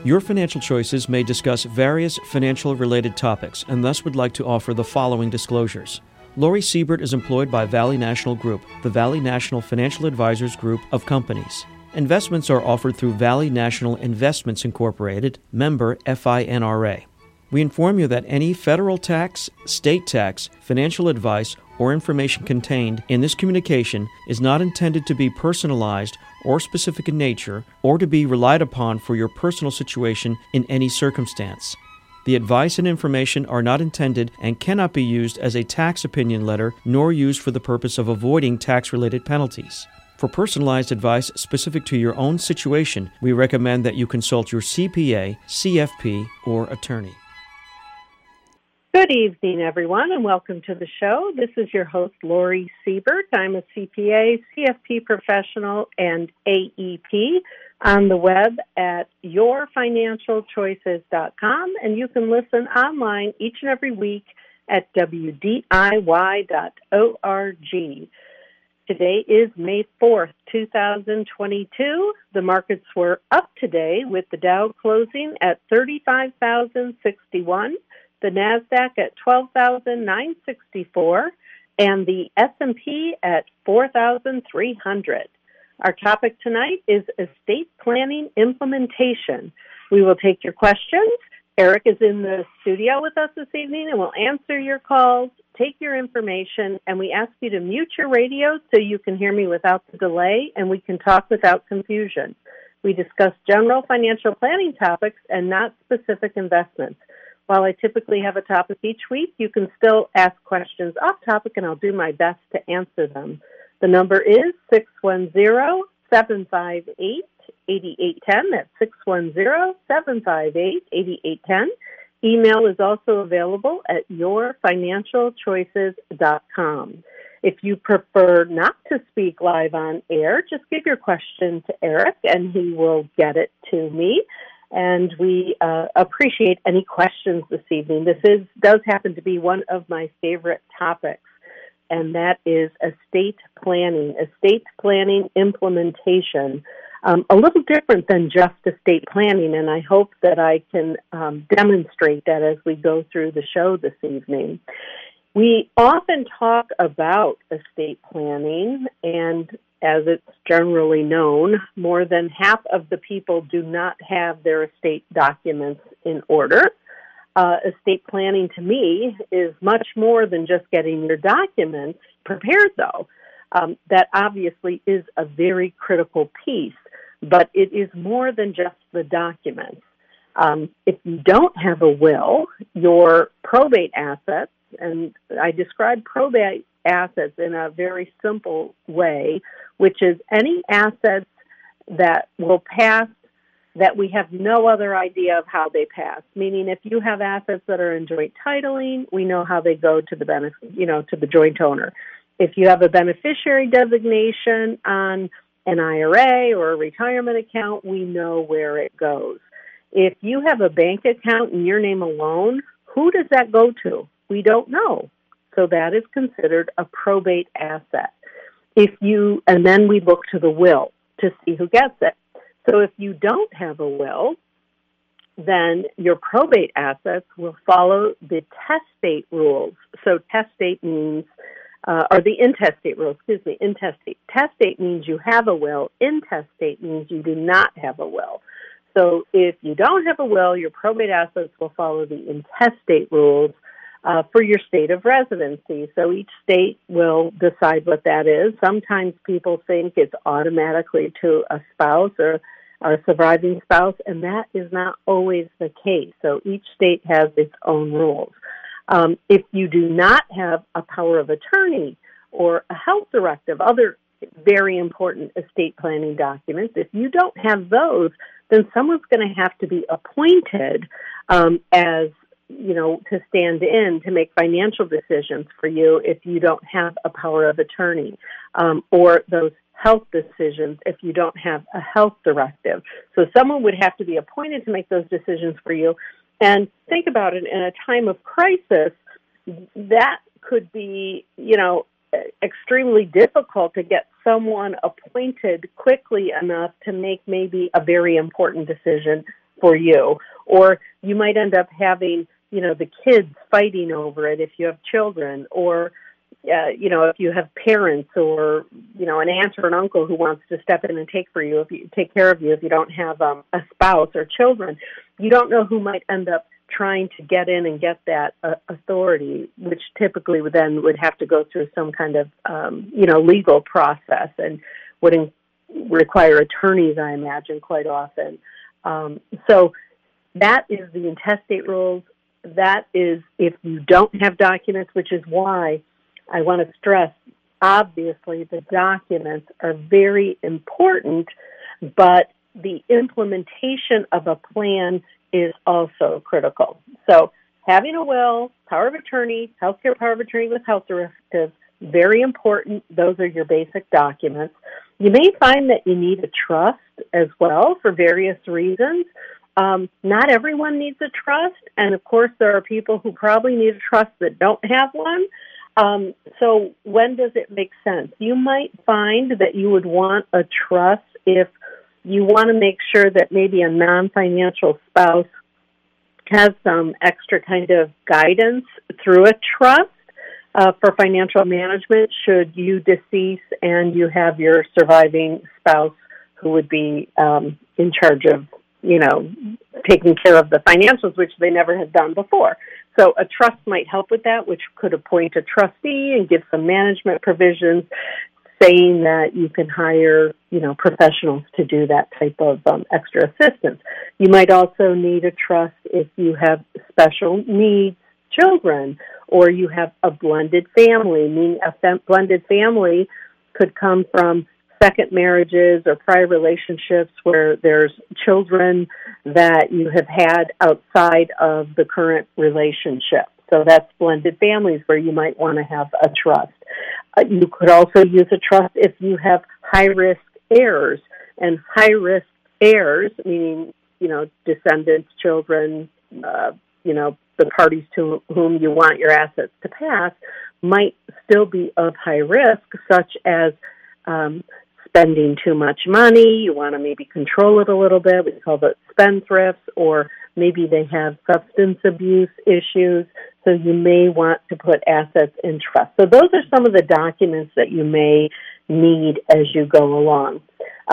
Your Financial Choices may discuss various financial-related topics and thus would like to offer the following disclosures. Lori Siebert is employed by Valley National Group, the Valley National Financial Advisors Group of companies. Investments are offered through Valley National Investments Incorporated, member FINRA. We inform you that any federal tax, state tax, financial advice, or information contained in this communication is not intended to be personalized or specific in nature or to be relied upon for your personal situation in any circumstance. The advice and information are not intended and cannot be used as a tax opinion letter nor used for the purpose of avoiding tax-related penalties. For personalized advice specific to your own situation, we recommend that you consult your CPA, CFP, or attorney. Good evening, everyone, and welcome to the show. This is your host, Lori Siebert. I'm a CPA, CFP professional, and AEP on the web at yourfinancialchoices.com, and you can listen online each and every week at wdiy.org. Today is May 4th, 2022. The markets were up today with the Dow closing at 35,061. The NASDAQ at 12,964, and the S&P at 4,300. Our topic tonight is estate planning implementation. We will take your questions. Eric is in the studio with us this evening and will answer your calls, take your information, and we ask you to mute your radio so you can hear me without the delay and we can talk without confusion. We discuss general financial planning topics and not specific investments. While I typically have a topic each week, you can still ask questions off topic, and I'll do my best to answer them. The number is 610-758-8810. That's 610-758-8810. Email is also available at yourfinancialchoices.com. If you prefer not to speak live on air, just give your question to Eric, and he will get it to me. And we appreciate any questions this evening. This does happen to be one of my favorite topics, and that is estate planning implementation. A little different than just estate planning, and I hope that I can demonstrate that as we go through the show this evening. We often talk about estate planning, and as it's generally known, more than half of the people do not have their estate documents in order. Estate planning, to me, is much more than just getting your documents prepared, though. That obviously is a very critical piece, but it is more than just the documents. If you don't have a will, your probate assets, and I describe probate assets in a very simple way, which is any assets that will pass that we have no other idea of how they pass. Meaning, if you have assets that are in joint titling, we know how they go to the to the joint owner. If you have a beneficiary designation on an IRA or a retirement account, we know where it goes. If you have a bank account in your name alone, who does that go to? We don't know. So that is considered a probate asset. And then we look to the will to see who gets it. So if you don't have a will, then your probate assets will follow the testate rules. So testate means, or the intestate rules, intestate. Testate means you have a will. Intestate means you do not have a will. So if you don't have a will, your probate assets will follow the intestate rules for your state of residency. So each state will decide what that is. Sometimes people think it's automatically to a spouse or a surviving spouse, and that is not always the case. So each state has its own rules. If you do not have a power of attorney or a health directive, other very important estate planning documents, if you don't have those, then someone's going to have to be appointed to stand in to make financial decisions for you if you don't have a power of attorney, or those health decisions if you don't have a health directive. So someone would have to be appointed to make those decisions for you. And think about it, in a time of crisis, that could be, extremely difficult to get someone appointed quickly enough to make maybe a very important decision for you. Or you might end up having, the kids fighting over it if you have children, or, if you have parents or, an aunt or an uncle who wants to step in and take care of you if you don't have a spouse or children. You don't know who might end up trying to get in and get that authority, which typically would have to go through some kind of, legal process and would require attorneys, I imagine, quite often. So that is the intestate rules. That is if you don't have documents, which is why I want to stress, obviously, the documents are very important, but the implementation of a plan is also critical. So having a will, power of attorney, healthcare power of attorney with health directives, very important. Those are your basic documents. You may find that you need a trust as well for various reasons. Not everyone needs a trust, and of course there are people who probably need a trust that don't have one. So when does it make sense? You might find that you would want a trust if you want to make sure that maybe a non-financial spouse has some extra kind of guidance through a trust for financial management should you decease and you have your surviving spouse who would be in charge of, taking care of the financials, which they never had done before. So a trust might help with that, which could appoint a trustee and give some management provisions saying that you can hire, professionals to do that type of extra assistance. You might also need a trust if you have special needs children or you have a blended family, meaning a blended family could come from second marriages or prior relationships where there's children that you have had outside of the current relationship. So that's blended families where you might want to have a trust. You could also use a trust if you have high-risk heirs. And high-risk heirs, meaning, descendants, children, the parties to whom you want your assets to pass, might still be of high risk, such as spending too much money. You want to maybe control it a little bit. We call it spendthrifts, or maybe they have substance abuse issues. So you may want to put assets in trust. So those are some of the documents that you may need as you go along.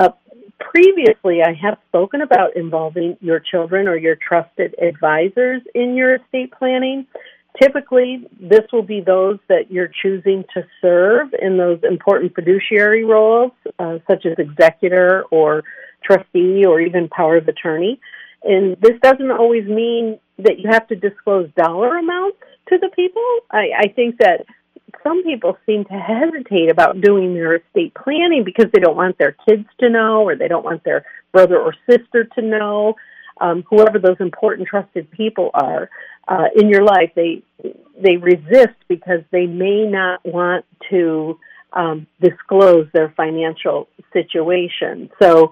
Previously, I have spoken about involving your children or your trusted advisors in your estate planning. Typically, this will be those that you're choosing to serve in those important fiduciary roles, such as executor or trustee or even power of attorney. And this doesn't always mean that you have to disclose dollar amounts to the people. I think that some people seem to hesitate about doing their estate planning because they don't want their kids to know or they don't want their brother or sister to know. Whoever those important trusted people are in your life, they resist because they may not want to disclose their financial situation. So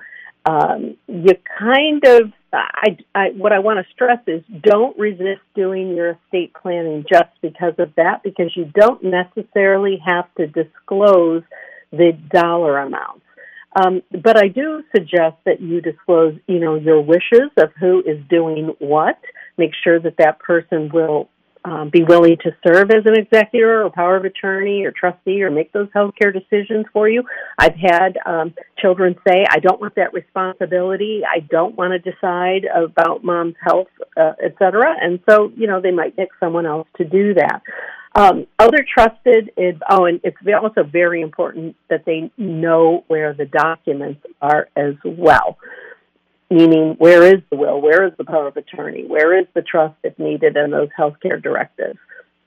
you kind of, what I want to stress is don't resist doing your estate planning just because of that, because you don't necessarily have to disclose the dollar amounts. But I do suggest that you disclose, your wishes of who is doing what. Make sure that that person will be willing to serve as an executor or power of attorney or trustee or make those healthcare decisions for you. I've had children say, I don't want that responsibility. I don't want to decide about mom's health, et cetera. And so, they might pick someone else to do that. Other trusted, and it's also very important that they know where the documents are as well. Meaning, where is the will? Where is the power of attorney? Where is the trust if needed and those healthcare directives?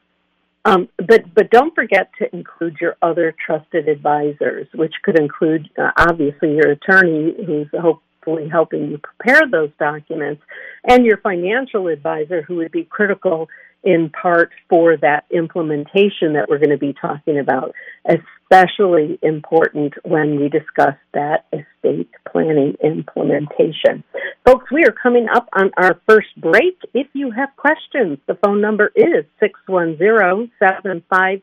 But don't forget to include your other trusted advisors, which could include, obviously, your attorney who's hopefully helping you prepare those documents, and your financial advisor who would be critical in part for that implementation that we're going to be talking about, especially important when we discuss that estate planning implementation. Folks, we are coming up on our first break. If you have questions, the phone number is 610-758-8810.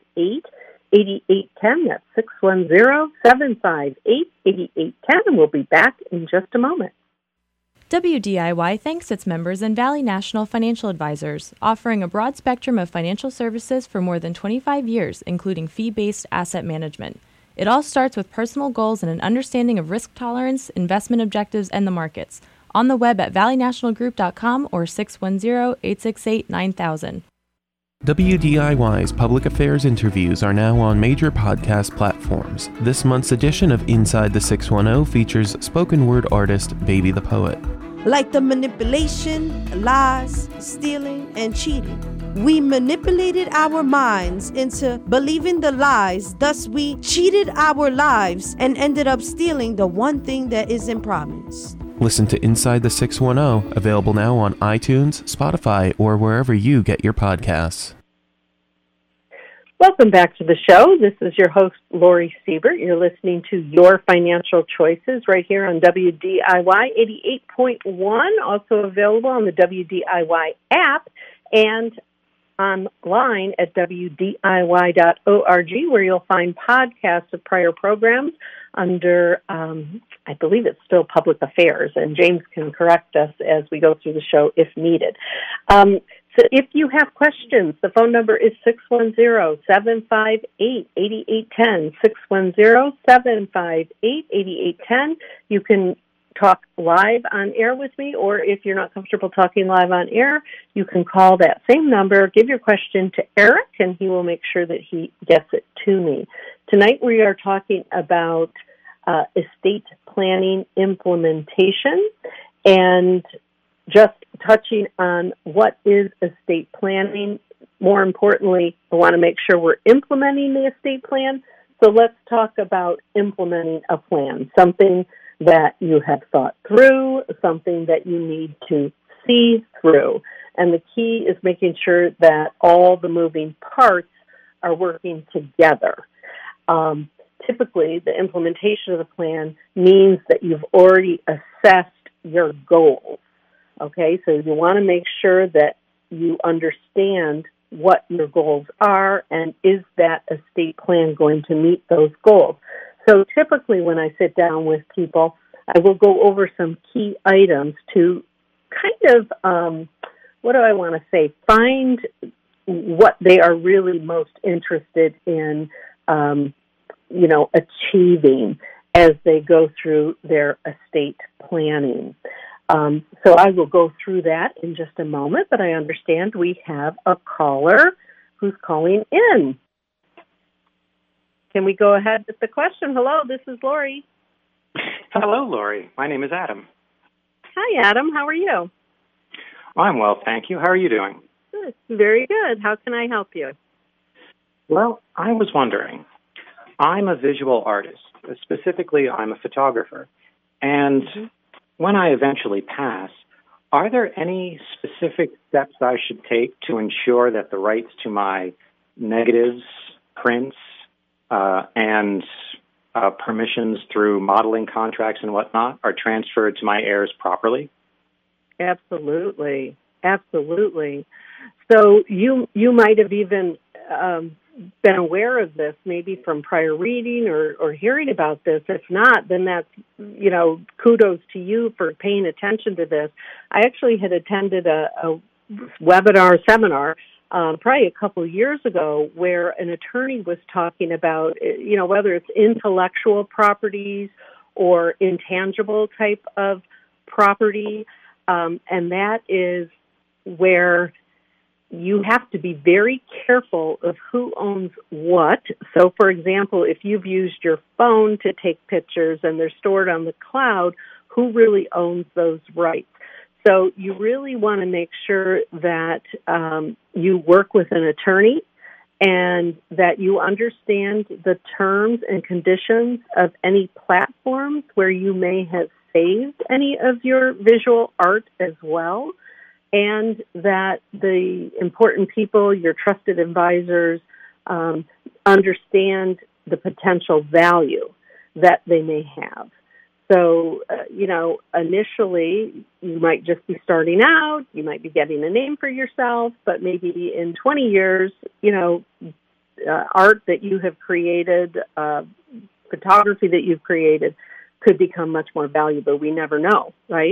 That's 610-758-8810, and we'll be back in just a moment. WDIY thanks its members and Valley National Financial Advisors, offering a broad spectrum of financial services for more than 25 years, including fee-based asset management. It all starts with personal goals and an understanding of risk tolerance, investment objectives, and the markets. On the web at valleynationalgroup.com or 610-868-9000. WDIY's public affairs interviews are now on major podcast platforms. This month's edition of Inside the 610 features spoken word artist Baby the Poet. Like the manipulation, lies, stealing, and cheating. We manipulated our minds into believing the lies, thus we cheated our lives and ended up stealing the one thing that isn't promised. Listen to Inside the 610, available now on iTunes, Spotify, or wherever you get your podcasts. Welcome back to the show. This is your host, Lori Siebert. You're listening to Your Financial Choices right here on WDIY 88.1, also available on the WDIY app and online at WDIY.org, where you'll find podcasts of prior programs under, I believe it's still Public Affairs, and James can correct us as we go through the show if needed. So if you have questions, the phone number is 610-758-8810, 610-758-8810. You can talk live on air with me, or if you're not comfortable talking live on air, you can call that same number, give your question to Eric, and he will make sure that he gets it to me. Tonight we are talking about estate planning implementation and just touching on what is estate planning. More importantly, I want to make sure we're implementing the estate plan. So let's talk about implementing a plan, something that you have thought through, something that you need to see through. And the key is making sure that all the moving parts are working together. Typically, the implementation of the plan means that you've already assessed your goals. Okay, so you want to make sure that you understand what your goals are, and is that estate plan going to meet those goals? So typically when I sit down with people, I will go over some key items to kind of, find what they are really most interested in, achieving as they go through their estate planning. So I will go through that in just a moment, but I understand we have a caller who's calling in. Can we go ahead with the question? Hello, this is Lori. Hello, Lori. My name is Adam. Hi, Adam. How are you? I'm well, thank you. How are you doing? Good. Very good. How can I help you? Well, I was wondering, I'm a visual artist. Specifically, I'm a photographer. And when I eventually pass, are there any specific steps I should take to ensure that the rights to my negatives, prints, and permissions through modeling contracts and whatnot are transferred to my heirs properly? Absolutely. So you might have even been aware of this, maybe from prior reading or hearing about this. If not, then that's, kudos to you for paying attention to this. I actually had attended a seminar, probably a couple of years ago, where an attorney was talking about, whether it's intellectual properties or intangible type of property, and that is where you have to be very careful of who owns what. So, for example, if you've used your phone to take pictures and they're stored on the cloud, who really owns those rights? So you really want to make sure that you work with an attorney and that you understand the terms and conditions of any platforms where you may have saved any of your visual art as well, and that the important people, your trusted advisors, understand the potential value that they may have. So, initially you might just be starting out, you might be getting a name for yourself, but maybe in 20 years, art that you have created, photography that you've created could become much more valuable. We never know, right?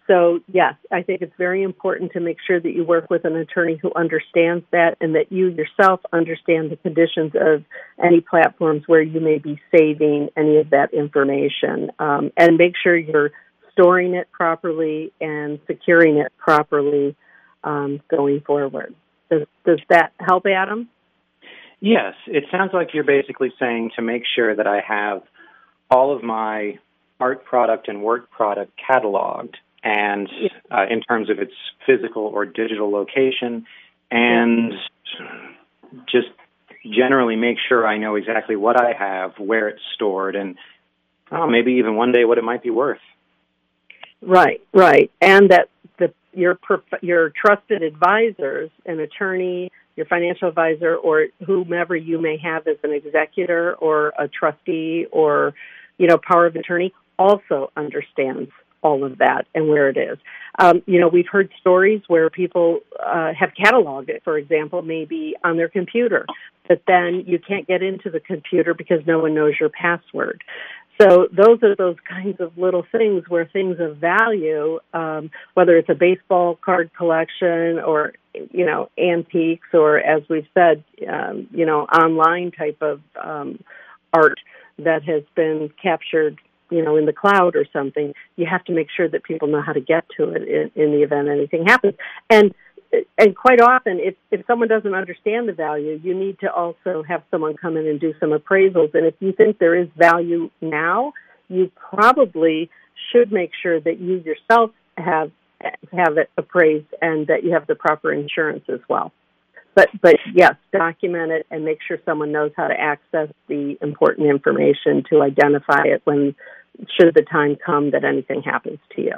So, yes, I think it's very important to make sure that you work with an attorney who understands that and that you yourself understand the conditions of any platforms where you may be saving any of that information. And make sure you're storing it properly and securing it properly going forward. Does that help, Adam? Yes, it sounds like you're basically saying to make sure that I have all of my art product and work product cataloged, and in terms of its physical or digital location, and just generally make sure I know exactly what I have, where it's stored, and maybe even one day what it might be worth. Right. And that your trusted advisors, an attorney, your financial advisor, or whomever you may have as an executor or a trustee or, power of attorney, also understands all of that and where it is. We've heard stories where people have cataloged it, for example, maybe on their computer, but then you can't get into the computer because no one knows your password. So those are those kinds of little things where things of value, whether it's a baseball card collection or, antiques or, as we've said, online type of art that has been captured, in the cloud or something, you have to make sure that people know how to get to it in the event anything happens. And quite often, if someone doesn't understand the value, you need to also have someone come in and do some appraisals. And if you think there is value now, you probably should make sure that you yourself have it appraised and that you have the proper insurance as well. But yes, document it and make sure someone knows how to access the important information to identify it should the time come that anything happens to you.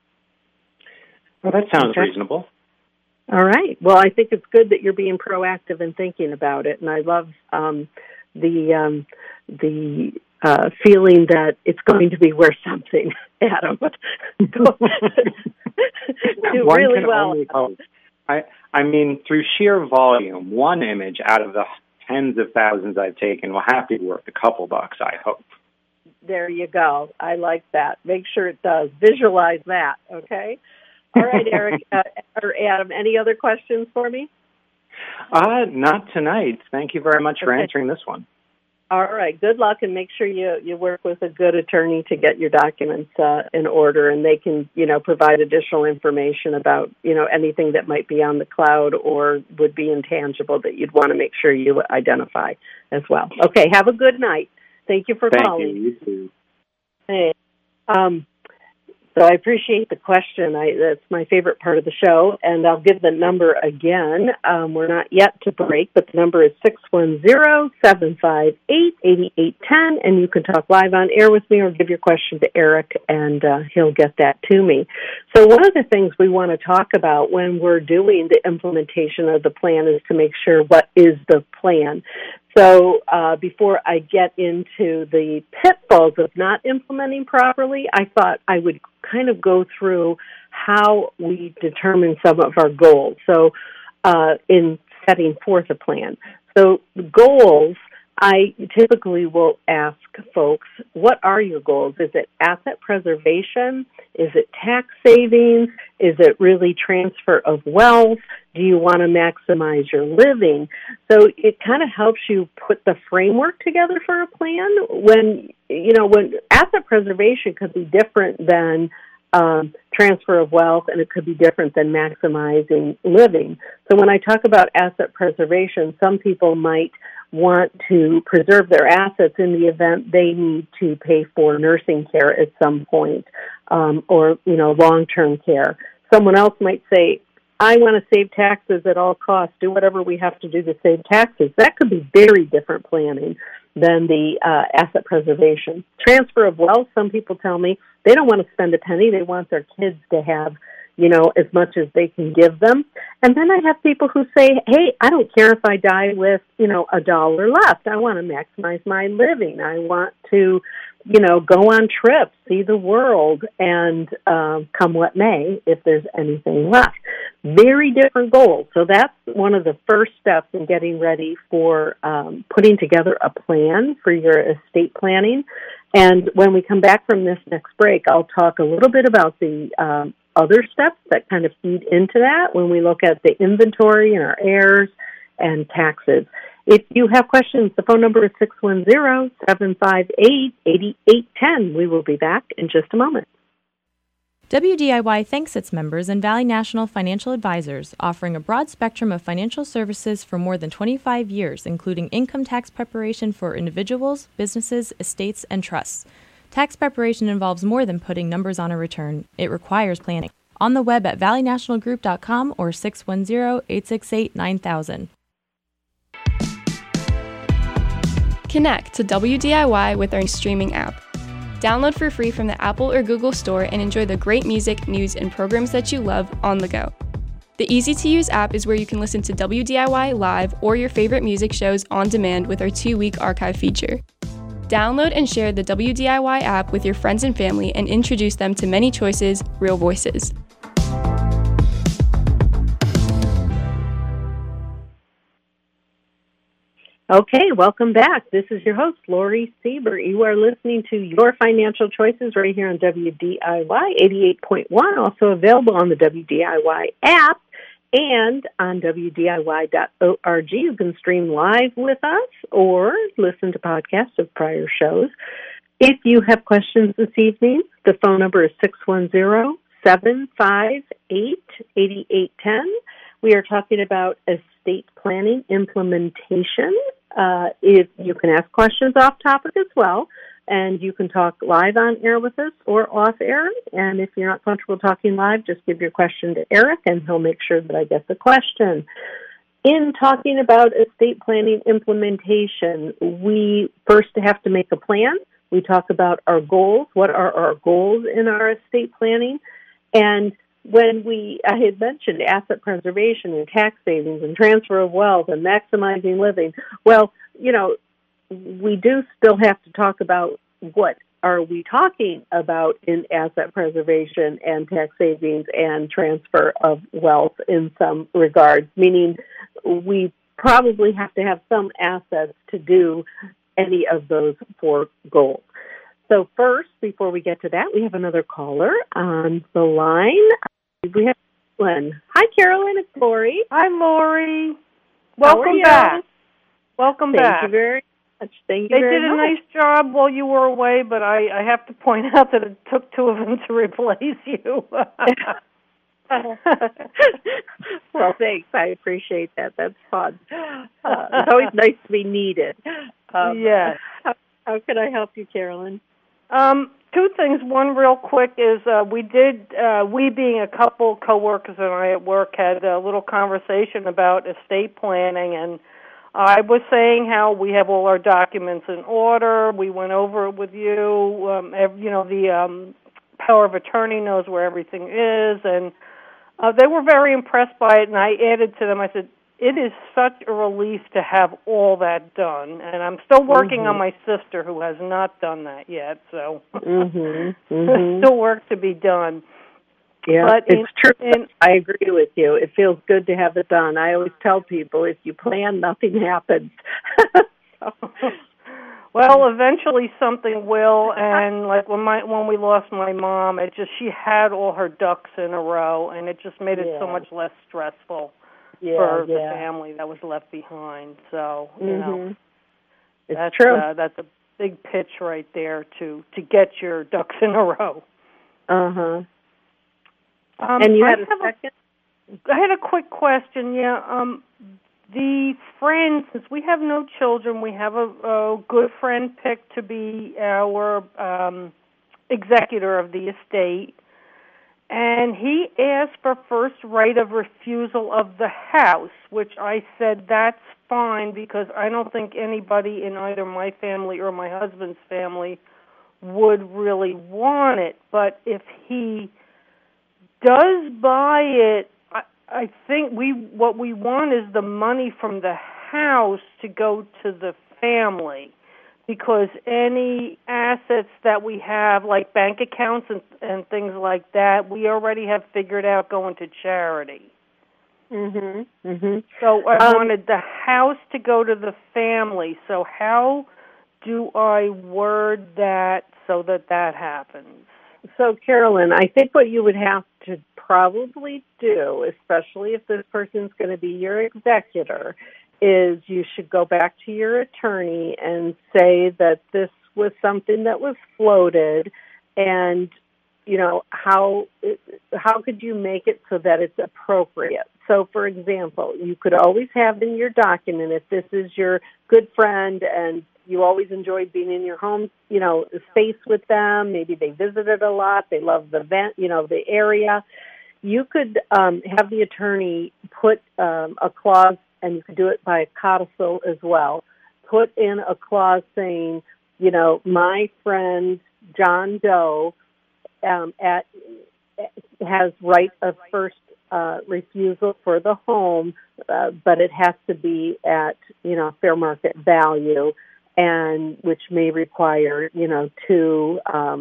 Well, that sounds reasonable. All right. Well, I think it's good that you're being proactive and thinking about it, and I love the feeling that it's going to be worth something, Adam. Do really well. I mean, through sheer volume, one image out of the tens of thousands I've taken will have to be worth a couple bucks, I hope. There you go. I like that. Make sure it does. Visualize that, okay? All right, Eric or Adam, any other questions for me? Not tonight. Thank you very much for answering this one. All right. Good luck, and make sure you work with a good attorney to get your documents in order, and they can, provide additional information about, anything that might be on the cloud or would be intangible that you'd want to make sure you identify as well. Okay. Have a good night. Thank you for calling. Thank you. You too. Hey. So I appreciate the question. That's my favorite part of the show, and I'll give the number again. We're not yet to break, but the number is 610-758-8810, and you can talk live on air with me or give your question to Eric, and he'll get that to me. So one of the things we want to talk about when we're doing the implementation of the plan is to make sure what is the plan. So before I get into the pitfalls of not implementing properly, I thought I would kind of go through how we determine some of our goals. So in setting forth a plan. So goals, I typically will ask folks, what are your goals? Is it asset preservation? Is it tax savings? Is it really transfer of wealth? Do you want to maximize your living? So it kind of helps you put the framework together for a plan. When asset preservation could be different than transfer of wealth, and it could be different than maximizing living. So when I talk about asset preservation, some people might want to preserve their assets in the event they need to pay for nursing care at some point, or long-term care. Someone else might say, I want to save taxes at all costs, do whatever we have to do to save taxes. That could be very different planning than the asset preservation. Transfer of wealth, some people tell me they don't want to spend a penny. They want their kids to have, as much as they can give them. And then I have people who say, hey, I don't care if I die with, $1 left. I want to maximize my living. I want to, go on trips, see the world, and come what may, if there's anything left. Very different goals. So that's one of the first steps in getting ready for putting together a plan for your estate planning. And when we come back from this next break, I'll talk a little bit about the other steps that kind of feed into that when we look at the inventory and our heirs and taxes. If you have questions, the phone number is 610-758-8810. We will be back in just a moment. WDIY thanks its members and Valley National Financial Advisors, offering a broad spectrum of financial services for more than 25 years, including income tax preparation for individuals, businesses, estates, and trusts. Tax preparation involves more than putting numbers on a return. It requires planning. On the web at valleynationalgroup.com or 610-868-9000. Connect to WDIY with our streaming app. Download for free from the Apple or Google Store and enjoy the great music, news, and programs that you love on the go. The easy-to-use app is where you can listen to WDIY live or your favorite music shows on demand with our 2-week archive feature. Download and share the WDIY app with your friends and family and introduce them to many choices, real voices. Okay, welcome back. This is your host, Lori Siebert. You are listening to Your Financial Choices right here on WDIY 88.1, also available on the WDIY app and on WDIY.org. You can stream live with us or listen to podcasts of prior shows. If you have questions this evening, the phone number is 610-758-8810. We are talking about estate planning implementation. If you can ask questions off topic as well, and you can talk live on air with us or off air. And if you're not comfortable talking live, just give your question to Eric, and he'll make sure that I get the question. In talking about estate planning implementation, we first have to make a plan. We talk about our goals. What are our goals in our estate planning? And when I had mentioned asset preservation and tax savings and transfer of wealth and maximizing living, well, we do still have to talk about what are we talking about in asset preservation and tax savings and transfer of wealth in some regards, meaning we probably have to have some assets to do any of those 4 goals. So first, before we get to that, we have another caller on the line. We have Carolyn. Hi, Carolyn. It's Lori. Hi, Lori. Welcome back. Welcome back. Thank you very much. They did a nice job while you were away, but I have to point out that it took 2 of them to replace you. Well, thanks. I appreciate that. That's fun. It's always nice to be needed. Yes. How can I help you, Carolyn? 2 things. One real quick is we being a couple coworkers and I at work had a little conversation about estate planning, and I was saying how we have all our documents in order. We went over it with you. The power of attorney knows where everything is, and they were very impressed by it, and I added to them, I said, it is such a relief to have all that done, and I'm still working on my sister who has not done that yet, so there's still work to be done. Yeah, but it's true. I agree with you. It feels good to have it done. I always tell people, if you plan, nothing happens. Well, eventually something will, and like when we lost my mom, she had all her ducks in a row, and it just made it so much less stressful. For the family that was left behind. So, it's true. That's a big pitch right there to get your ducks in a row. And you had a second? I had a quick question, the friend, since we have no children, we have a good friend picked to be our executor of the estate. And he asked for first right of refusal of the house, which I said that's fine because I don't think anybody in either my family or my husband's family would really want it. But if he does buy it, I think what we want is the money from the house to go to the family. Because any assets that we have, like bank accounts and things like that, we already have figured out going to charity. So I wanted the house to go to the family. So how do I word that so that happens? So, Carolyn, I think what you would have to probably do, especially if this person's going to be your executor, is you should go back to your attorney and say that this was something that was floated, and how could you make it so that it's appropriate? So, for example, you could always have in your document, if this is your good friend and you always enjoyed being in your home, space with them, maybe they visited a lot, they love the the area, you could have the attorney put a clause, and you could do it by a codicil as well, put in a clause saying, my friend John Doe has right of first refusal for the home, but it has to be at fair market value, and which may require two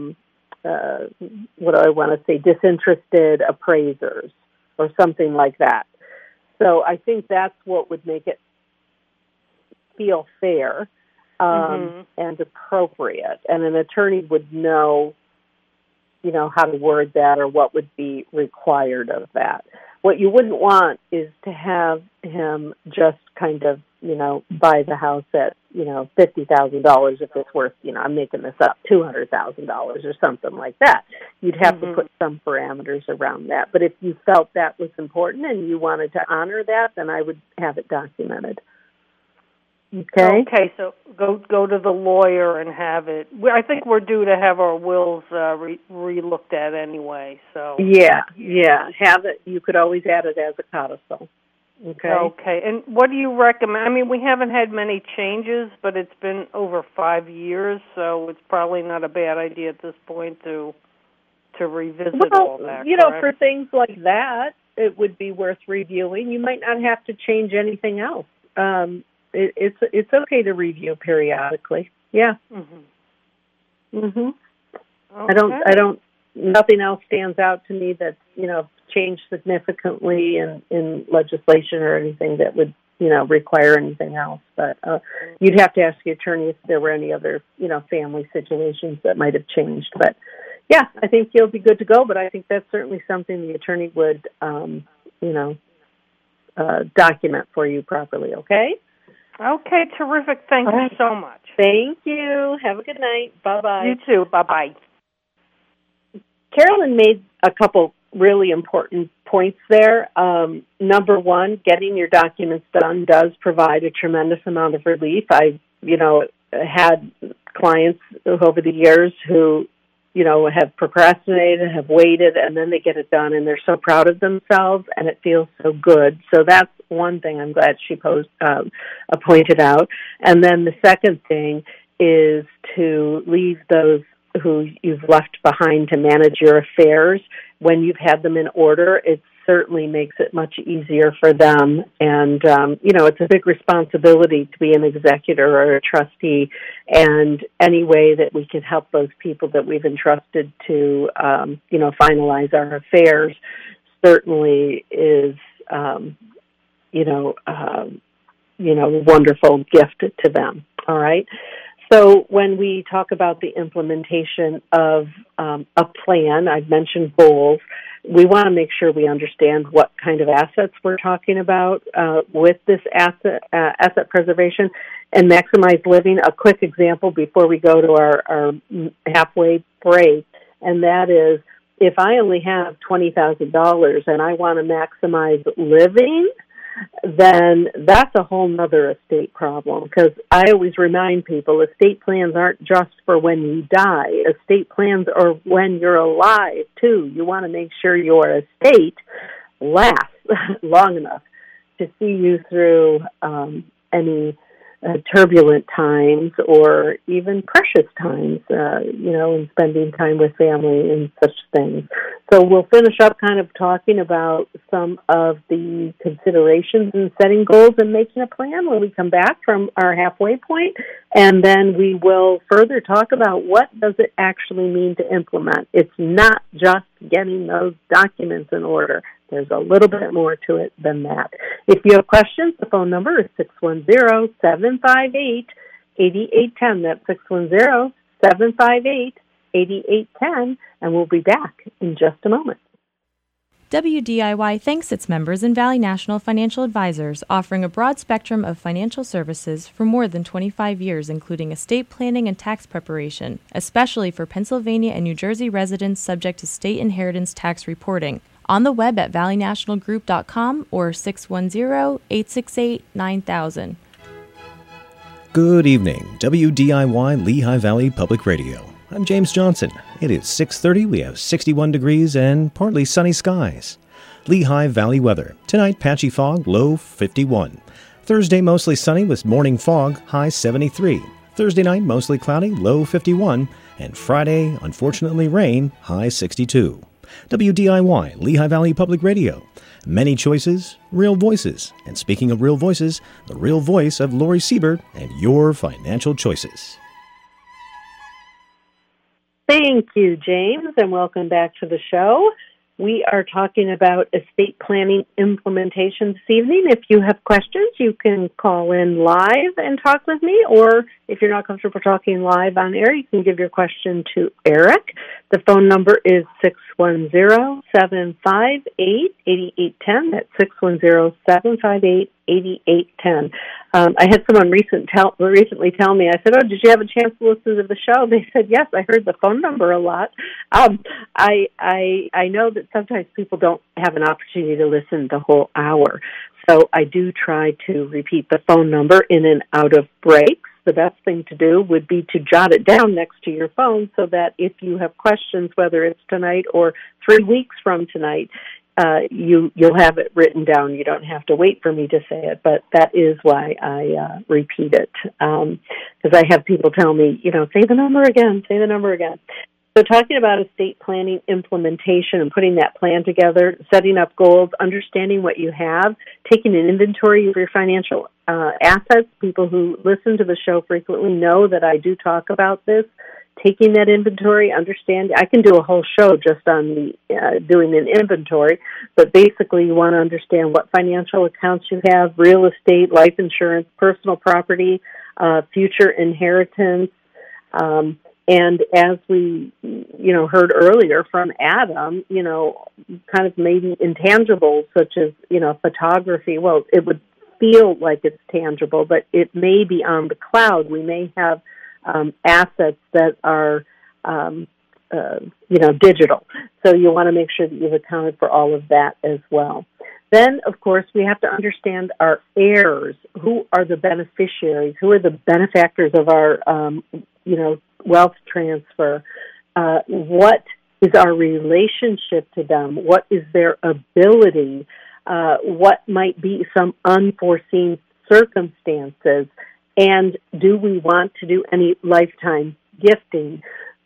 disinterested appraisers or something like that. So I think that's what would make it feel fair and appropriate, and an attorney would know how to word that or what would be required of that. What you wouldn't want is to have him just kind of, buy the house at, $50,000 if it's worth, I'm making this up, $200,000 or something like that. You'd have to put some parameters around that. But if you felt that was important and you wanted to honor that, then I would have it documented. Okay, so go to the lawyer and have it. I think we're due to have our wills re-looked at anyway. So yeah, have it. You could always add it as a codicil. Okay, and what do you recommend? I mean, we haven't had many changes, but it's been over 5 years, so it's probably not a bad idea at this point to revisit all that. Correct? For things like that, it would be worth reviewing. You might not have to change anything else. It's okay to review periodically. Yeah. Okay. I don't. Nothing else stands out to me that's changed significantly in legislation or anything that would require anything else. But you'd have to ask the attorney if there were any other family situations that might have changed. But yeah, I think you'll be good to go. But I think that's certainly something the attorney would document for you properly. Okay. Okay, terrific. Thank you so much. Thank you. Have a good night. Bye-bye. You too. Bye-bye. Carolyn made a couple really important points there. Number one, getting your documents done does provide a tremendous amount of relief. I've, had clients over the years who, have procrastinated, have waited, and then they get it done, and they're so proud of themselves, and it feels so good. So that's one thing I'm glad she pointed out. And then the second thing is to leave those who you've left behind to manage your affairs. When you've had them in order, it certainly makes it much easier for them. And, it's a big responsibility to be an executor or a trustee. And any way that we can help those people that we've entrusted to, finalize our affairs certainly is, wonderful gift to them. All right. So when we talk about the implementation of a plan, I've mentioned goals, we want to make sure we understand what kind of assets we're talking about with this asset preservation and maximize living. A quick example before we go to our halfway break, and that is if I only have $20,000 and I want to maximize living, then that's a whole nother estate problem, because I always remind people estate plans aren't just for when you die. Estate plans are when you're alive, too. You want to make sure your estate lasts long enough to see you through any turbulent times or even precious times, in spending time with family and such things. So we'll finish up kind of talking about some of the considerations in setting goals and making a plan when we come back from our halfway point, and then we will further talk about what does it actually mean to implement. It's not just getting those documents in order. There's a little bit more to it than that. If you have questions, the phone number is 610-758-8810. That's 610-758-8810, and we'll be back in just a moment. WDIY thanks its members and Valley National Financial Advisors, offering a broad spectrum of financial services for more than 25 years, including estate planning and tax preparation, especially for Pennsylvania and New Jersey residents subject to state inheritance tax reporting. On the web at valleynationalgroup.com or 610-868-9000. Good evening, WDIY Lehigh Valley Public Radio. I'm James Johnson. It is 6:30. We have 61 degrees and partly sunny skies. Lehigh Valley weather. Tonight, patchy fog, low 51. Thursday, mostly sunny with morning fog, high 73. Thursday night, mostly cloudy, low 51. And Friday, unfortunately, rain, high 62. WDIY Lehigh Valley Public Radio. Many choices, real voices. And speaking of real voices, the real voice of Lori Siebert and your financial choices. Thank you, James, and welcome back to the show. We are talking about estate planning implementation this evening. If you have questions, you can call in live and talk with me, or if you're not comfortable talking live on air, you can give your question to Eric. The phone number is 610-758-8810. That's 610-758-8810. I had someone recently tell me, I said, did you have a chance to listen to the show? They said, yes, I heard the phone number a lot. I know that sometimes people don't have an opportunity to listen the whole hour, so I do try to repeat the phone number in and out of breaks. The best thing to do would be to jot it down next to your phone so that if you have questions, whether it's tonight or 3 weeks from tonight, you'll have it written down. You don't have to wait for me to say it, but that is why I repeat it, because I have people tell me, say the number again. So talking about estate planning implementation and putting that plan together, setting up goals, understanding what you have, taking an inventory of your financial assets. People who listen to the show frequently know that I do talk about this. Taking that inventory, understanding, I can do a whole show just on doing an inventory, but basically you want to understand what financial accounts you have, real estate, life insurance, personal property, future inheritance, and as we, heard earlier from Adam, kind of maybe intangibles such as, photography. Well, it would feel like it's tangible, but it may be on the cloud. We may have assets that are, digital. So you want to make sure that you've accounted for all of that as well. Then, of course, we have to understand our heirs. Who are the beneficiaries? Who are the benefactors of our, wealth transfer? What is our relationship to them? What is their ability? What might be some unforeseen circumstances? And do we want to do any lifetime gifting?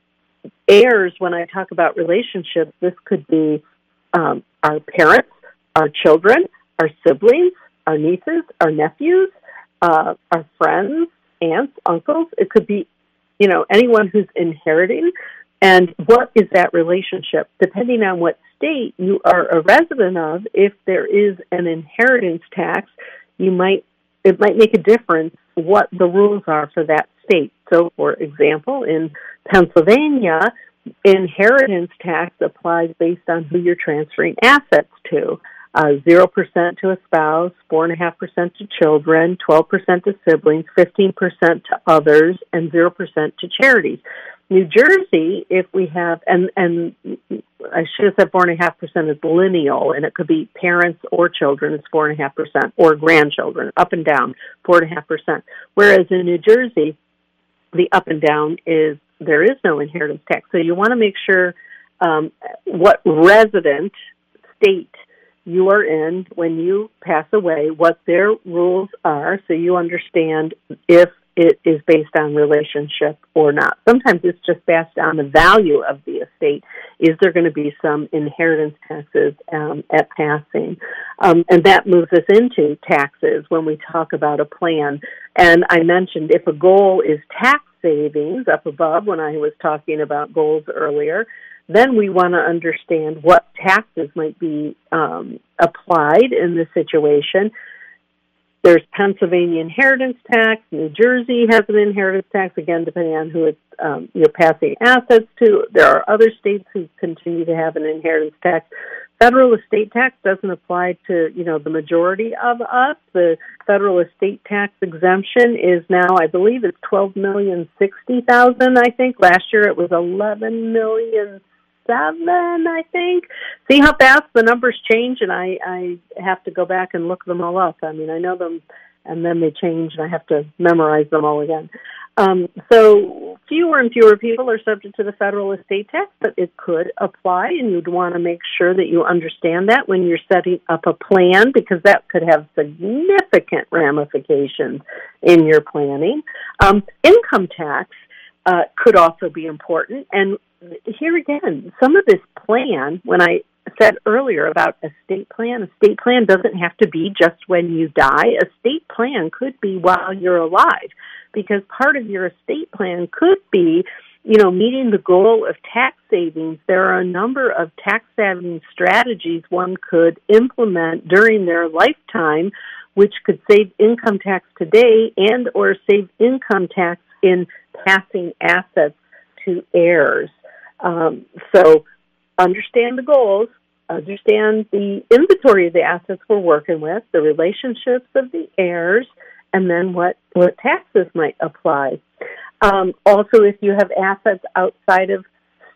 Heirs, when I talk about relationships, this could be our parents, our children, our siblings, our nieces, our nephews, our friends, aunts, uncles. It could be, anyone who's inheriting. And what is that relationship? Depending on what state you are a resident of, if there is an inheritance tax, it might make a difference what the rules are for that state. So, for example, in Pennsylvania, inheritance tax applies based on who you're transferring assets to. 0% to a spouse, 4.5% to children, 12% to siblings, 15% to others, and 0% to charities. New Jersey, if we have, and I should have said 4.5% is lineal, and it could be parents or children, it's 4.5%, or grandchildren, up and down, 4.5%. Whereas in New Jersey, the up and down is there is no inheritance tax. So you want to make sure what resident state you are in when you pass away, what their rules are, so you understand if it is based on relationship or not. Sometimes it's just based on the value of the estate. Is there going to be some inheritance taxes at passing? And that moves us into taxes when we talk about a plan. And I mentioned if a goal is tax savings up above when I was talking about goals earlier, then we want to understand what taxes might be applied in this situation. There's Pennsylvania inheritance tax. New Jersey has an inheritance tax, again, depending on who it's you're passing assets to. There are other states who continue to have an inheritance tax. federal estate tax doesn't apply to, the majority of us. The federal estate tax exemption is now, I believe it's $12,060,000, I think. Last year it was $11,007,000, I think. See how fast the numbers change, and I have to go back and look them all up. I mean, I know them, and then they change, and I have to memorize them all again. So fewer and fewer people are subject to the federal estate tax, but it could apply, and you'd want to make sure that you understand that when you're setting up a plan, because that could have significant ramifications in your planning. Income tax could also be important, and here again, some of this plan, when I said earlier about estate plan doesn't have to be just when you die. Estate plan could be while you're alive, because part of your estate plan could be, meeting the goal of tax savings. There are a number of tax saving strategies one could implement during their lifetime, which could save income tax today and or save income tax in passing assets to heirs. So understand the goals, understand the inventory of the assets we're working with, the relationships of the heirs, and then what taxes might apply. Also, if you have assets outside of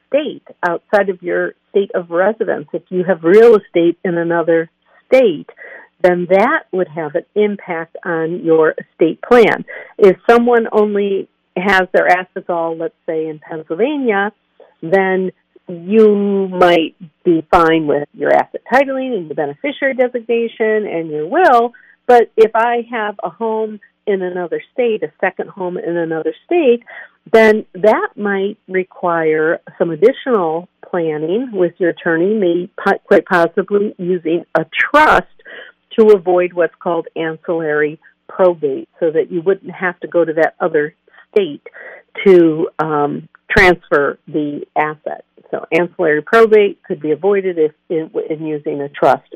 your state of residence, if you have real estate in another state, then that would have an impact on your estate plan. If someone only has their assets all, let's say, in Pennsylvania, then you might be fine with your asset titling and your beneficiary designation and your will. But if I have a home in another state, a second home in another state, then that might require some additional planning with your attorney, maybe quite possibly using a trust to avoid what's called ancillary probate, so that you wouldn't have to go to that other state to transfer the asset. So ancillary probate could be avoided in using a trust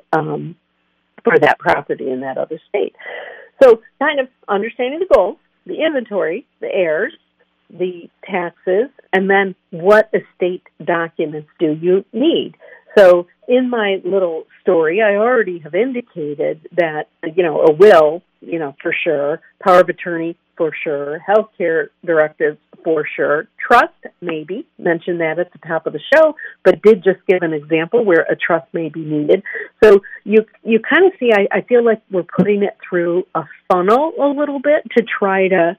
for that property in that other state. So kind of understanding the goals, the inventory, the heirs, the taxes, and then what estate documents do you need. So in my little story, I already have indicated that, a will, for sure, power of attorney, for sure, healthcare directives, for sure, trust, maybe, mentioned that at the top of the show, but did just give an example where a trust may be needed. So you kind of see, I feel like we're putting it through a funnel a little bit to try to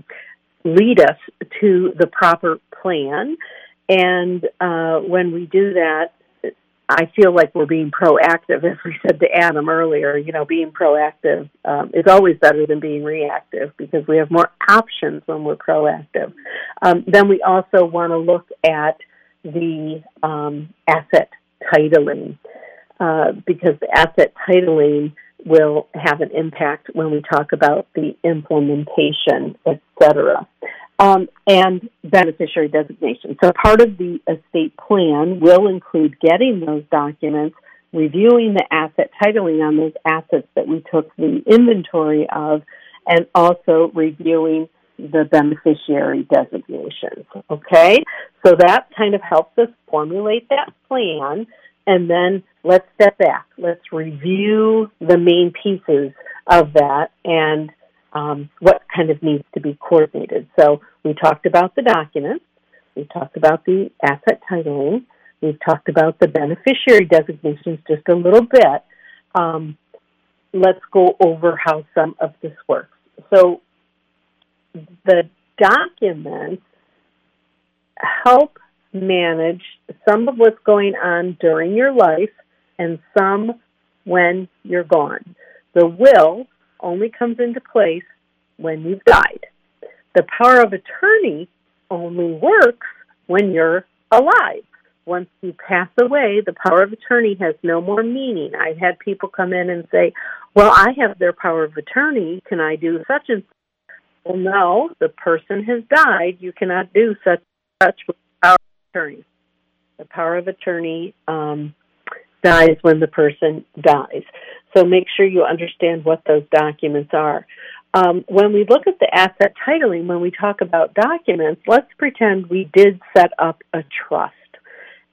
lead us to the proper plan. And when we do that, I feel like we're being proactive. As we said to Adam earlier, being proactive is always better than being reactive, because we have more options when we're proactive. Then we also want to look at the asset titling, because the asset titling will have an impact when we talk about the implementation, et cetera. And beneficiary designation. So part of the estate plan will include getting those documents, reviewing the asset titling on those assets that we took the inventory of, and also reviewing the beneficiary designations. Okay? So that kind of helps us formulate that plan, and then let's step back. Let's review the main pieces of that and what kind of needs to be coordinated. So we talked about the documents, we talked about the asset titling, we've talked about the beneficiary designations just a little bit. Let's go over how some of this works. So the documents help manage some of what's going on during your life and some when you're gone. The will only comes into place when you've died. The power of attorney only works when you're alive. Once you pass away, the power of attorney has no more meaning. I've had people come in and say, well, I have their power of attorney. Can I do such and such? Well, no, the person has died. You cannot do such with the power of attorney. The power of attorney dies when the person dies. So make sure you understand what those documents are. When we look at the asset titling, when we talk about documents, let's pretend we did set up a trust.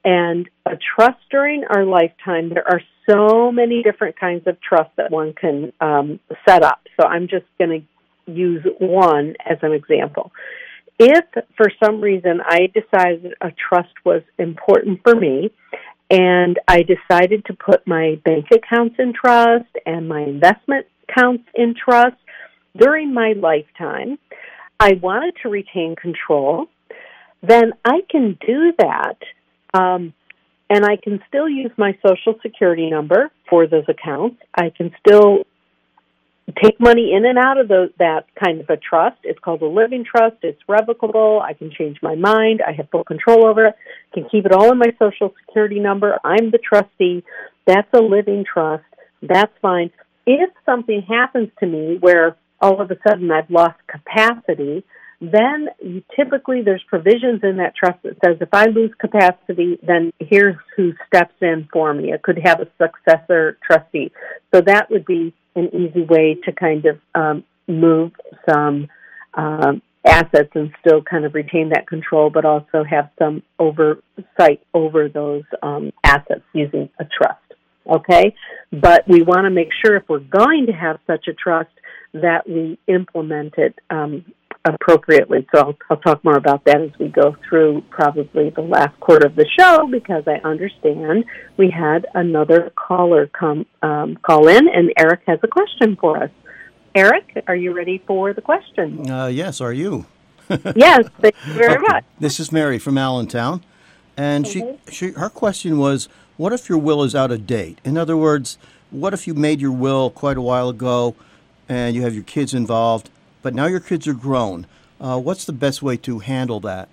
And a trust during our lifetime, there are so many different kinds of trusts that one can set up. So I'm just going to use one as an example. If for some reason I decided a trust was important for me, and I decided to put my bank accounts in trust and my investment accounts in trust during my lifetime, I wanted to retain control, then I can do that. And I can still use my Social Security number for those accounts. I can still take money in and out of that kind of a trust. It's called a living trust. It's revocable. I can change my mind. I have full control over it. I can keep it all in my Social Security number. I'm the trustee. That's a living trust. That's fine. If something happens to me where all of a sudden I've lost capacity, then typically there's provisions in that trust that says if I lose capacity, then here's who steps in for me. It could have a successor trustee. So that would be an easy way to kind of move some assets and still kind of retain that control, but also have some oversight over those assets using a trust. Okay? But we want to make sure if we're going to have such a trust that we implement it appropriately. So I'll talk more about that as we go through probably the last quarter of the show, because I understand we had another caller call in, and Eric has a question for us. Eric, are you ready for the question? Yes, are you? Yes, thank you very much. This is Mary from Allentown, and her question was, what if your will is out of date? In other words, what if you made your will quite a while ago and you have your kids involved, but now your kids are grown? What's the best way to handle that?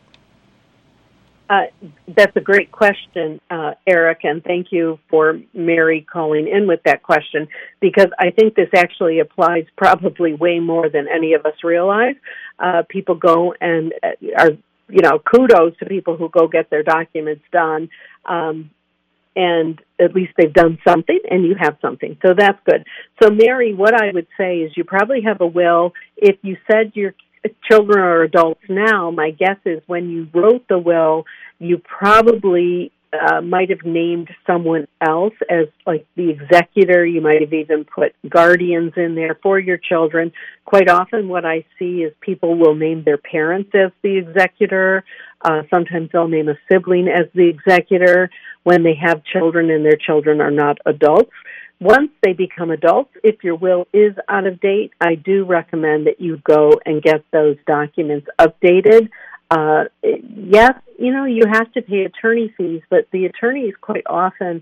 That's a great question, Eric, and thank you for Mary calling in with that question, because I think this actually applies probably way more than any of us realize. People go and are, kudos to people who go get their documents done, and at least they've done something, and you have something. So that's good. So, Mary, what I would say is you probably have a will. If you said your children are adults now, my guess is when you wrote the will, you probably might have named someone else as like the executor. You might have even put guardians in there for your children. Quite often what I see is people will name their parents as the executor. Sometimes they'll name a sibling as the executor when they have children and their children are not adults. Once they become adults, if your will is out of date, I do recommend that you go and get those documents updated. Yes, you have to pay attorney fees, but the attorneys quite often,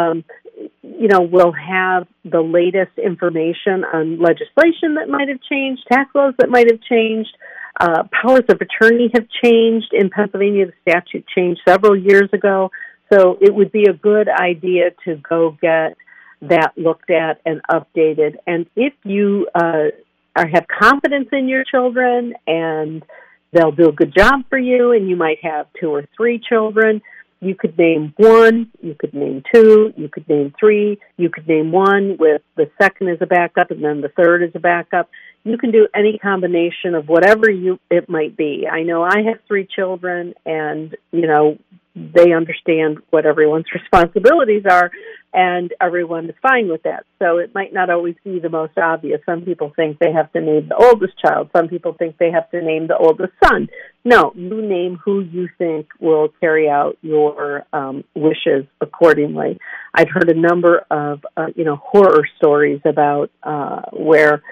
will have the latest information on legislation that might have changed, tax laws that might have changed. Powers of attorney have changed. In Pennsylvania, the statute changed several years ago. So it would be a good idea to go get that looked at and updated. And if you have confidence in your children and they'll do a good job for you, and you might have 2 or 3 children, you could name 1, you could name 2, you could name 3, you could name 1 with the second as a backup and then the third as a backup. You can do any combination of whatever it might be. I know I have 3 children, and, they understand what everyone's responsibilities are, and everyone is fine with that. So it might not always be the most obvious. Some people think they have to name the oldest child. Some people think they have to name the oldest son. No, you name who you think will carry out your wishes accordingly. I've heard a number of, horror stories about where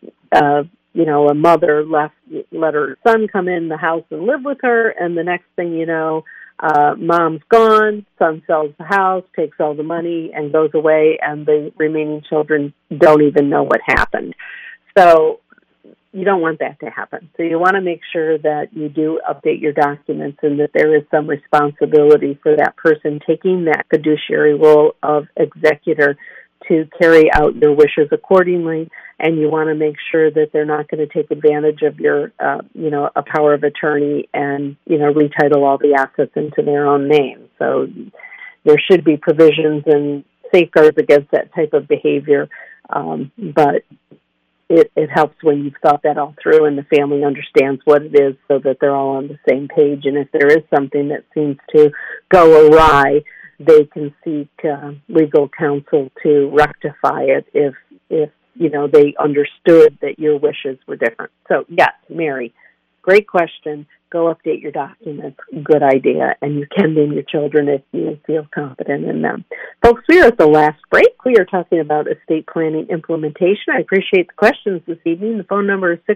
a mother let her son come in the house and live with her, and the next thing you know, mom's gone, son sells the house, takes all the money, and goes away, and the remaining children don't even know what happened. So you don't want that to happen. So you want to make sure that you do update your documents and that there is some responsibility for that person taking that fiduciary role of executor to carry out your wishes accordingly, and you want to make sure that they're not going to take advantage of your, a power of attorney and, retitle all the assets into their own name. So there should be provisions and safeguards against that type of behavior, but it helps when you've thought that all through and the family understands what it is so that they're all on the same page. And if there is something that seems to go awry, they can seek legal counsel to rectify it if they understood that your wishes were different. So, yes, Mary, great question. Go update your documents. Good idea. And you can name your children if you feel confident in them. Folks, we are at the last break. We are talking about estate planning implementation. I appreciate the questions this evening. The phone number is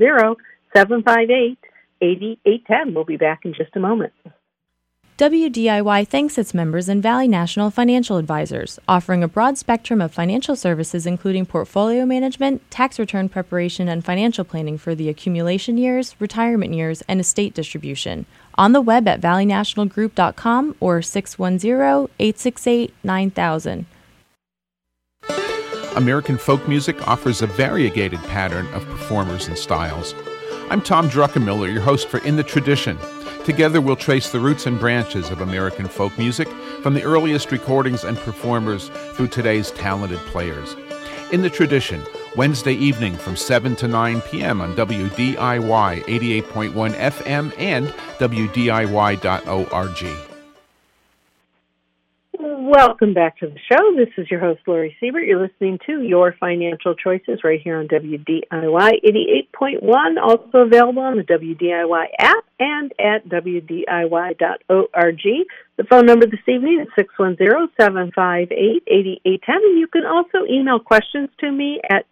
610-758-8810. We'll be back in just a moment. WDIY thanks its members and Valley National Financial Advisors, offering a broad spectrum of financial services including portfolio management, tax return preparation, and financial planning for the accumulation years, retirement years, and estate distribution. On the web at valleynationalgroup.com or 610-868-9000. American folk music offers a variegated pattern of performers and styles. I'm Tom Druckenmiller, your host for In the Tradition. Together we'll trace the roots and branches of American folk music from the earliest recordings and performers through today's talented players. In the Tradition, Wednesday evening from 7 to 9 p.m. on WDIY 88.1 FM and WDIY.org. Welcome back to the show. This is your host, Lori Siebert. You're listening to Your Financial Choices right here on WDIY 88.1, also available on the WDIY app and at WDIY.org. The phone number this evening is 610-758-8810, and you can also email questions to me at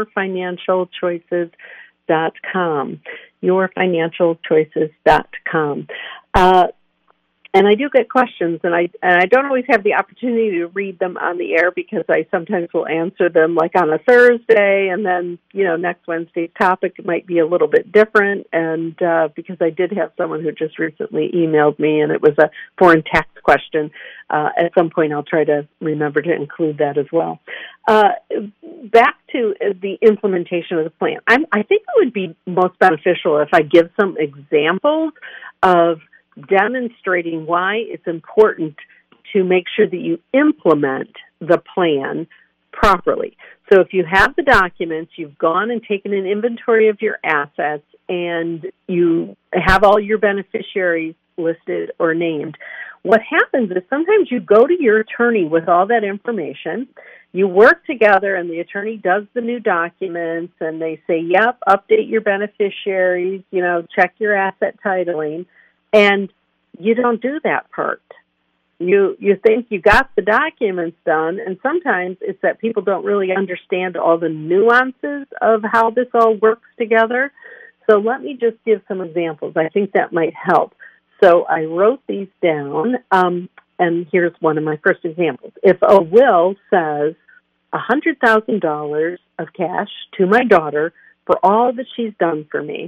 yourfinancialchoices.com. yourfinancialchoices.com. And I do get questions, and I don't always have the opportunity to read them on the air because I sometimes will answer them like on a Thursday, and then, next Wednesday's topic might be a little bit different, and because I did have someone who just recently emailed me, and it was a foreign tax question. At some point I'll try to remember to include that as well. Back to the implementation of the plan. I think it would be most beneficial if I give some examples of demonstrating why it's important to make sure that you implement the plan properly. So if you have the documents, you've gone and taken an inventory of your assets, and you have all your beneficiaries listed or named, what happens is sometimes you go to your attorney with all that information, you work together, and the attorney does the new documents, and they say, yep, update your beneficiaries, check your asset titling. And you don't do that part. You think you got the documents done, and sometimes it's that people don't really understand all the nuances of how this all works together. So let me just give some examples. I think that might help. So I wrote these down, and here's one of my first examples. If a will says $100,000 of cash to my daughter for all that she's done for me,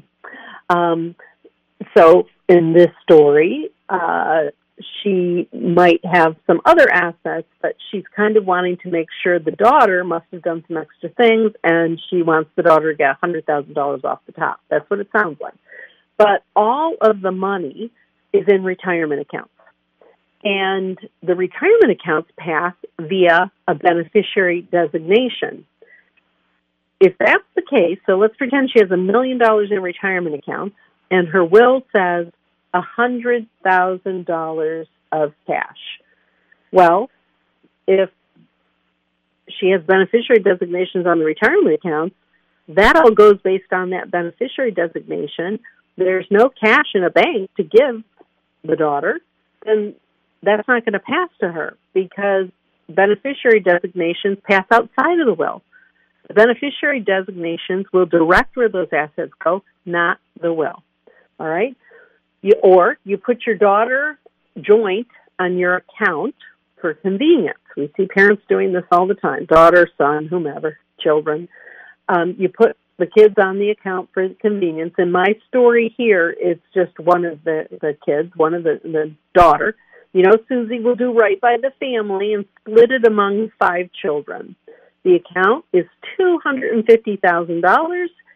so in this story, she might have some other assets, but she's kind of wanting to make sure the daughter must have done some extra things, and she wants the daughter to get $100,000 off the top. That's what it sounds like. But all of the money is in retirement accounts. And the retirement accounts pass via a beneficiary designation. If that's the case, so let's pretend she has $1 million in retirement accounts, and her will says $100,000 of cash. Well, if she has beneficiary designations on the retirement accounts, that all goes based on that beneficiary designation. There's no cash in a bank to give the daughter, then that's not going to pass to her because beneficiary designations pass outside of the will. The beneficiary designations will direct where those assets go, not the will. All right? Or you put your daughter joint on your account for convenience. We see parents doing this all the time, daughter, son, whomever, children. You put the kids on the account for convenience. In my story here, it's just one of the kids, one of the daughter. Susie will do right by the family and split it among 5 children. The account is $250,000.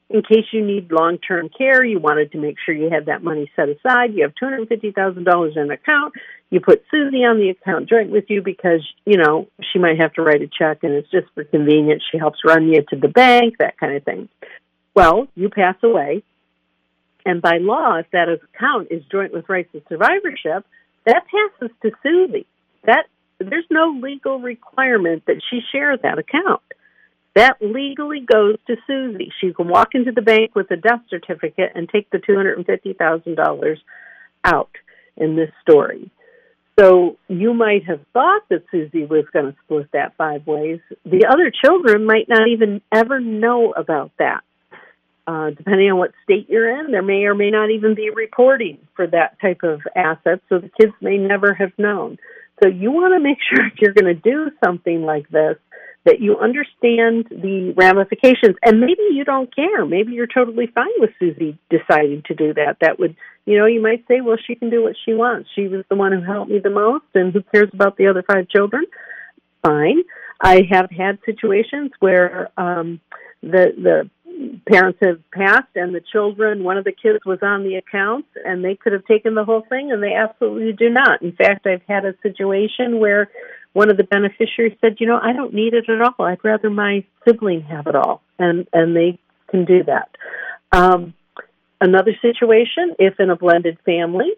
in case you need long-term care, you wanted to make sure you had that money set aside. You have $250,000 in an account. You put Susie on the account joint with you because, she might have to write a check and it's just for convenience. She helps run you to the bank, that kind of thing. Well, you pass away, and by law, if that account is joint with rights of survivorship, that passes to Susie. There's no legal requirement that she share that account. That legally goes to Susie. She can walk into the bank with a death certificate and take the $250,000 out in this story. So you might have thought that Susie was going to split that 5 ways. The other children might not even ever know about that. Depending on what state you're in, there may or may not even be reporting for that type of asset, so the kids may never have known. So you want to make sure if you're going to do something like this, that you understand the ramifications. And maybe you don't care. Maybe you're totally fine with Susie deciding to do that. That would, you might say, well, she can do what she wants. She was the one who helped me the most, and who cares about the other 5 children? Fine. I have had situations where the parents have passed and the children, one of the kids was on the accounts and they could have taken the whole thing, and they absolutely do not. In fact, I've had a situation where one of the beneficiaries said, I don't need it at all. I'd rather my sibling have it all. And they can do that. Another situation, if in a blended family,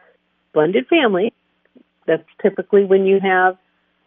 that's typically when you have,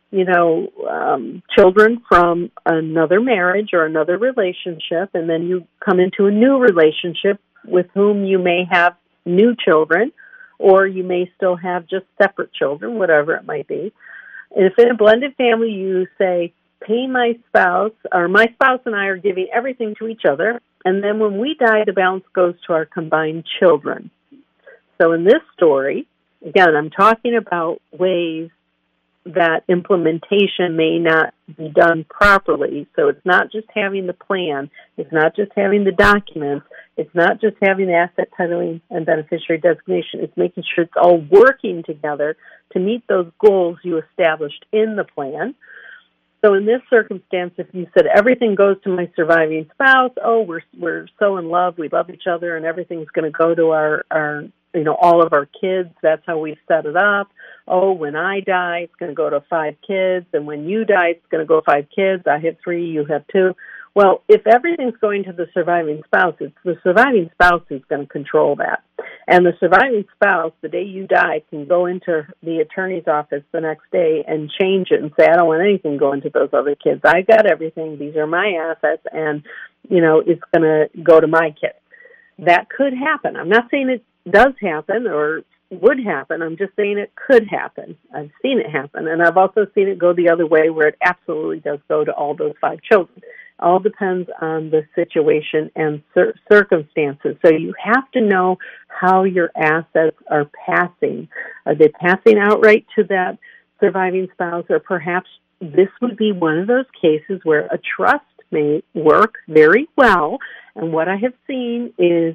children from another marriage or another relationship, and then you come into a new relationship with whom you may have new children, or you may still have just separate children, whatever it might be. And if in a blended family you say, pay my spouse, or my spouse and I are giving everything to each other, and then when we die, the balance goes to our combined children. So in this story, again, I'm talking about ways that implementation may not be done properly. So it's not just having the plan, it's not just having the documents, it's not just having the asset titling and beneficiary designation, it's making sure it's all working together to meet those goals you established in the plan. So in this circumstance, if you said everything goes to my surviving spouse, we're so in love, we love each other, and everything's going to go to our all of our kids, that's how we've set it up. When I die, it's going to go to 5 kids, and when you die, it's going to go 5 kids. I have 3, you have 2. Well, if everything's going to the surviving spouse, it's the surviving spouse who's going to control that. And the surviving spouse, the day you die, can go into the attorney's office the next day and change it and say, I don't want anything going to those other kids. I got everything. These are my assets, and, it's going to go to my kids. That could happen. I'm not saying it does happen or would happen. I'm just saying it could happen. I've seen it happen, and I've also seen it go the other way where it absolutely does go to all those 5 children. All depends on the situation and circumstances. So you have to know how your assets are passing. Are they passing outright to that surviving spouse, or perhaps this would be one of those cases where a trust may work very well. And what I have seen is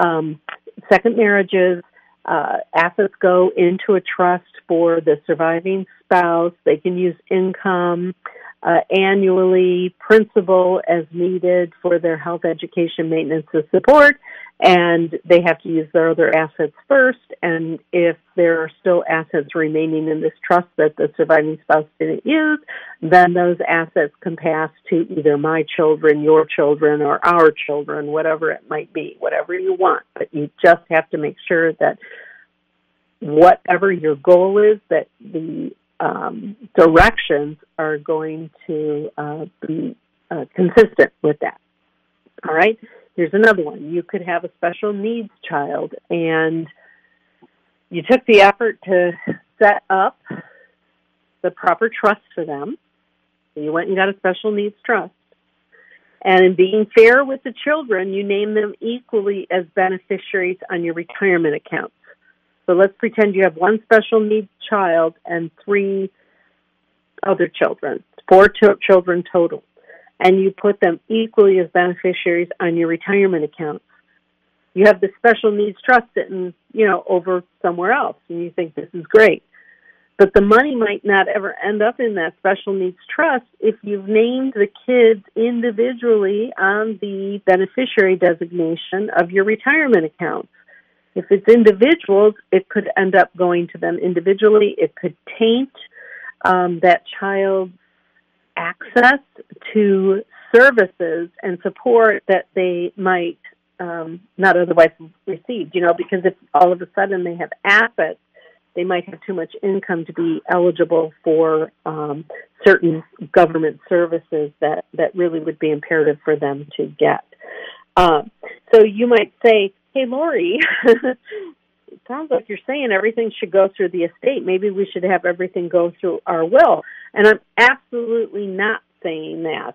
second marriages, assets go into a trust for the surviving spouse. They can use income annually, principal as needed for their health, education, maintenance, and support, and they have to use their other assets first. And if there are still assets remaining in this trust that the surviving spouse didn't use, then those assets can pass to either my children, your children, or our children, whatever it might be, whatever you want. But you just have to make sure that whatever your goal is, that the directions are going to be consistent with that. All right? Here's another one. You could have a special needs child, and you took the effort to set up the proper trust for them. So you went and got a special needs trust. And in being fair with the children, you name them equally as beneficiaries on your retirement accounts. So let's pretend you have one special needs child and 3 other children, 4 children total, and you put them equally as beneficiaries on your retirement accounts. You have the special needs trust sitting, over somewhere else, and you think this is great. But the money might not ever end up in that special needs trust if you've named the kids individually on the beneficiary designation of your retirement accounts. If it's individuals, it could end up going to them individually. It could taint that child's access to services and support that they might not otherwise have received, because if all of a sudden they have assets, they might have too much income to be eligible for certain government services that really would be imperative for them to get. So you might say, hey, Lori, it sounds like you're saying everything should go through the estate. Maybe we should have everything go through our will. And I'm absolutely not saying that.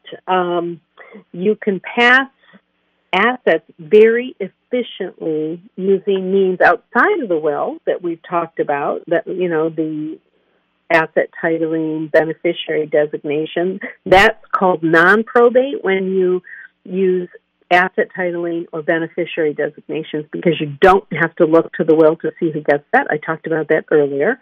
You can pass assets very efficiently using means outside of the will that we've talked about, that, the asset titling, beneficiary designation. That's called non-probate when you use asset titling or beneficiary designations, because you don't have to look to the will to see who gets that. I talked about that earlier.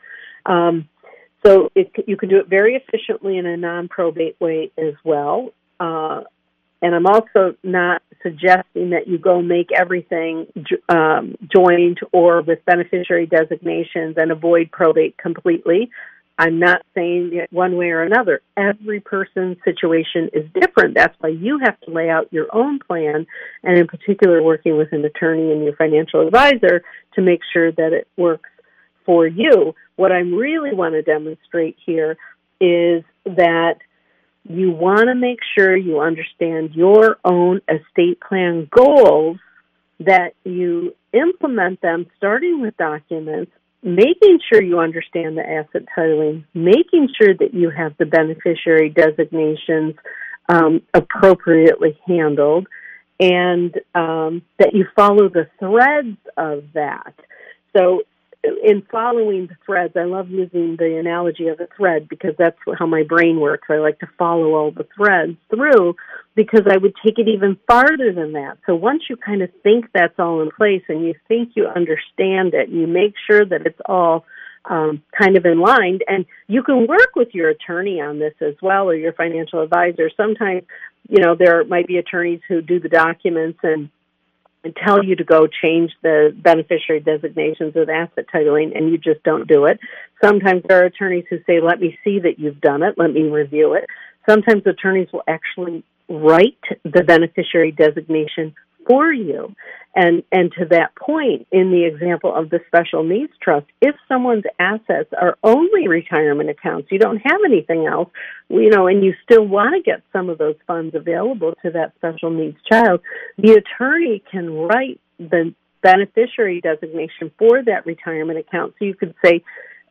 So you can do it very efficiently in a non-probate way as well. And I'm also not suggesting that you go make everything joint or with beneficiary designations and avoid probate completely. I'm not saying it one way or another. Every person's situation is different. That's why you have to lay out your own plan, and in particular working with an attorney and your financial advisor to make sure that it works for you. What I really want to demonstrate here is that you want to make sure you understand your own estate plan goals, that you implement them starting with documents, making sure you understand the asset titling, making sure that you have the beneficiary designations appropriately handled, and that you follow the threads of that. So in following the threads, I love using the analogy of a thread because that's how my brain works. I like to follow all the threads through, because I would take it even farther than that. So once you kind of think that's all in place and you think you understand it, you make sure that it's all kind of in line, and you can work with your attorney on this as well, or your financial advisor. Sometimes, there might be attorneys who do the documents and tell you to go change the beneficiary designations or the asset titling, and you just don't do it. Sometimes there are attorneys who say, let me see that you've done it, let me review it. Sometimes attorneys will actually write the beneficiary designation for you. And to that point, in the example of the special needs trust, if someone's assets are only retirement accounts, you don't have anything else, and you still want to get some of those funds available to that special needs child, the attorney can write the beneficiary designation for that retirement account. So you could say,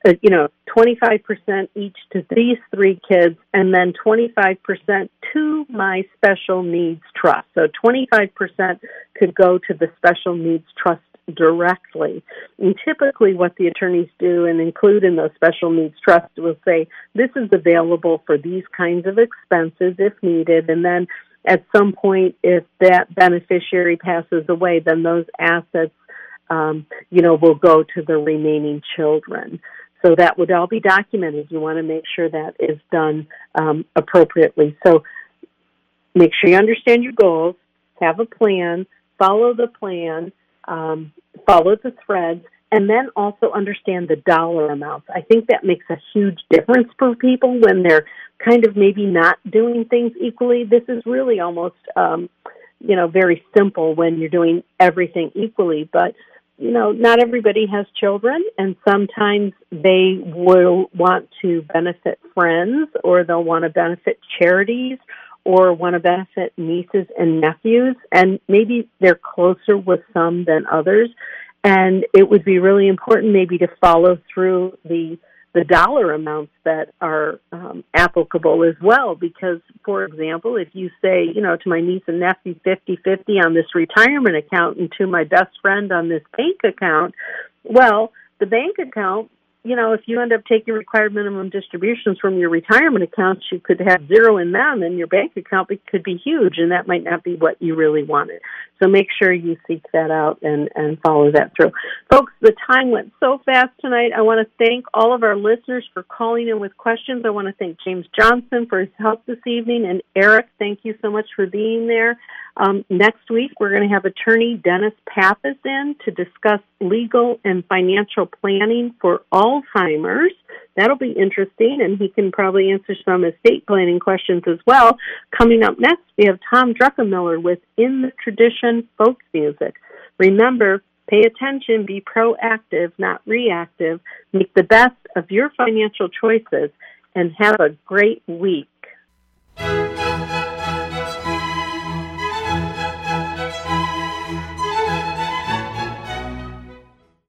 25% each to these three kids, and then 25% to my special needs trust. So 25% could go to the special needs trust directly. And typically what the attorneys do and include in those special needs trusts will say, this is available for these kinds of expenses if needed, and then at some point, if that beneficiary passes away, then those assets, will go to the remaining children. So that would all be documented. You want to make sure that is done appropriately. So make sure you understand your goals, have a plan, follow the plan, follow the threads, and then also understand the dollar amounts. I think that makes a huge difference for people when they're kind of maybe not doing things equally. This is really almost, very simple when you're doing everything equally, but not everybody has children, and sometimes they will want to benefit friends, or they'll want to benefit charities, or want to benefit nieces and nephews, and maybe they're closer with some than others. And it would be really important maybe to follow through the dollar amounts that are applicable as well. Because, for example, if you say, to my niece and nephew 50-50 on this retirement account and to my best friend on this bank account, well, the bank account, if you end up taking required minimum distributions from your retirement accounts, you could have zero in them, and your bank account could be huge, and that might not be what you really wanted. So make sure you seek that out and follow that through. Folks, the time went so fast tonight. I want to thank all of our listeners for calling in with questions. I want to thank James Johnson for his help this evening. And Eric, thank you so much for being there. Next week, we're going to have attorney Dennis Pappas in to discuss legal and financial planning for Alzheimer's. That'll be interesting, and he can probably answer some estate planning questions as well. Coming up next, we have Tom Druckenmiller with In the Tradition Folk Music. Remember, pay attention, be proactive, not reactive. Make the best of your financial choices, and have a great week.